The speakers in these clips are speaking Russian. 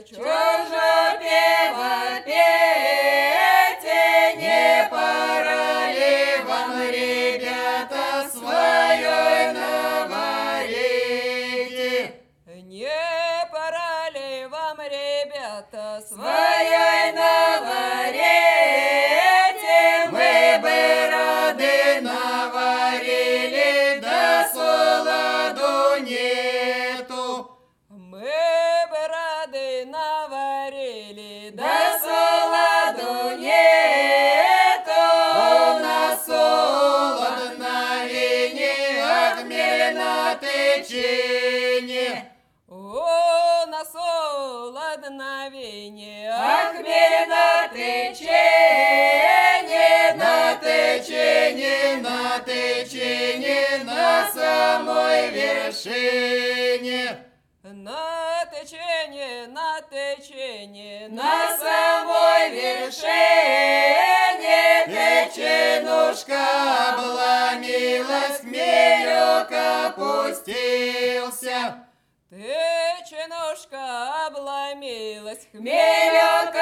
чужо пева пейте, не пора ли вам, ребята, своей наварите? Не пора ли вам, ребята, Своей наварите? Мы бы рады наварили, да солоду нету. Мы бы рады наварили, Да солоду нету. У нас солод на вине, а хмель на тычине. О, на солод на вине, А хмель на тычине, на тычине, на тычине, на самой вершине. на течение, На самой вершине тычинушка обломилась, хмелек опустился. Тычинушка обломилась, Хмелек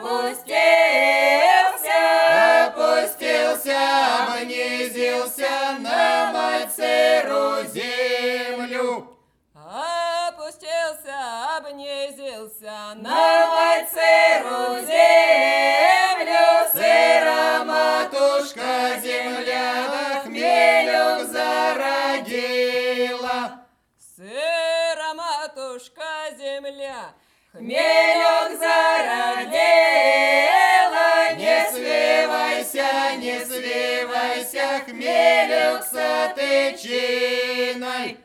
опустился, обнизился на мать-сыру землю. опустился, обнизился На мать-сыру землю, сыра матушка земля, хмелек зародила. сыра матушка земля, Хмелек зародила, не свивайся, хмелек с тычиной.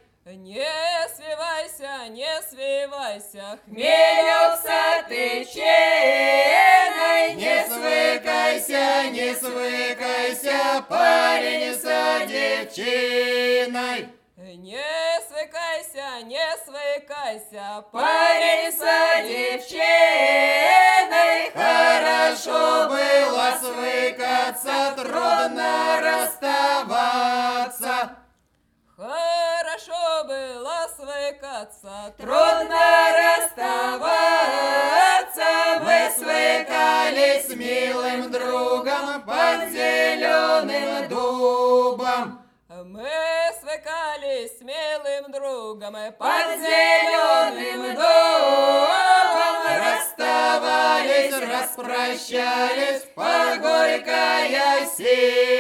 не свивайся, Хмелек с тычиной, не свыкайся, парень с девчиной. не свыкайся, Парень с девчиной, хорошо было свыкаться, трудно расставаться. Хорошо было свыкаться, Трудно расставаться, мы свыкались с милым другом под зеленым дубом. Мы свыкались с милым другом Под зеленым дубом расставались, распрощались, под горькой осенью.